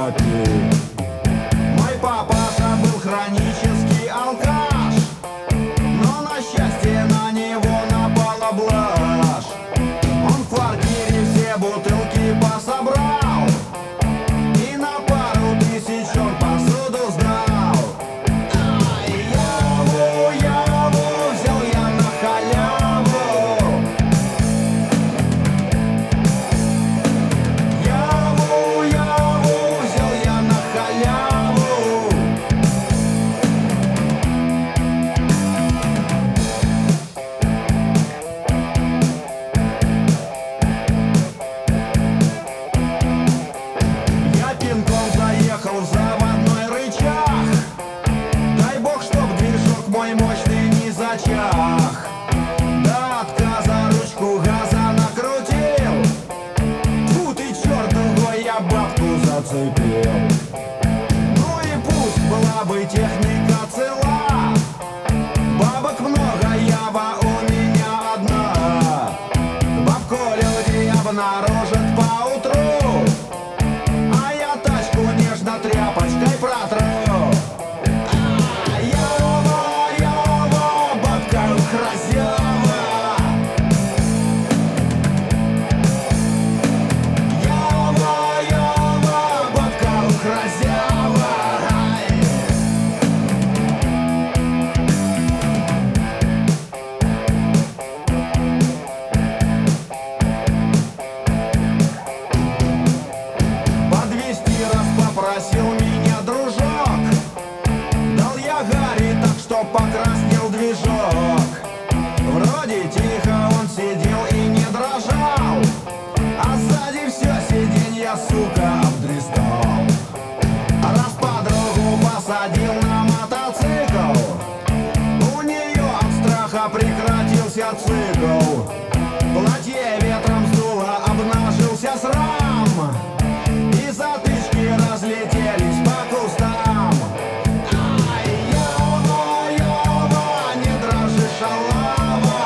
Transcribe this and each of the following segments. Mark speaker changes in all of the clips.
Speaker 1: терапии. Мой папаша был хронический алкаш, но на счастье на него напала блажь. Он в квартире все бутылки пособрал и на пару тысяч он посуду сдал. Яву взял я на халяву. Яву взял я на халяву. Я пинком заехал в заводной рычаг. Дай бог, чтоб движок мой мощный не зачах. До отказа ручку газа накрутил. Фу ты, чертовой, я бабку зацепил. Ну и пусть была бы техника цела, бабок много, ява у меня одна. Бабку люди обнаружат поутру, а я тачку нежно тряпочкой протру. Ява, бабка хразява. Ява, бабка хразява. Подвести раз попросил меня дружок. Дал я Гарри так, что покраснел движок. Вроде тихо он сидел и не дрожал, а сзади все сиденье, сука, обдристал. Раз подругу посадил на мотоцикл, у нее от страха прекратился цикл. Платье ветром сдуло, обнажился срам, и затычки разлетелись по кустам. Ява, не дрожи, шалава.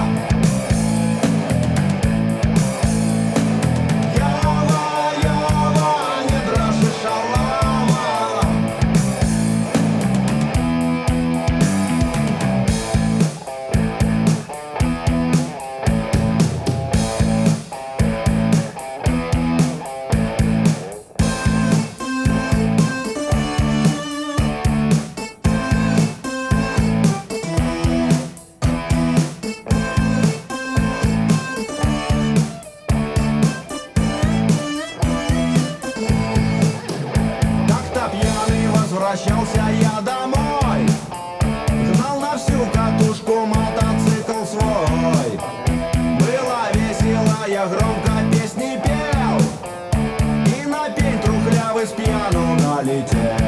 Speaker 1: Ява, не дрожи, шалава. Как-то пьяный возвращался я домой, гнал на всю катушку мотоцикл свой. Было весело, я громко песни пел, и на пень трухлявый с пьяну налетел.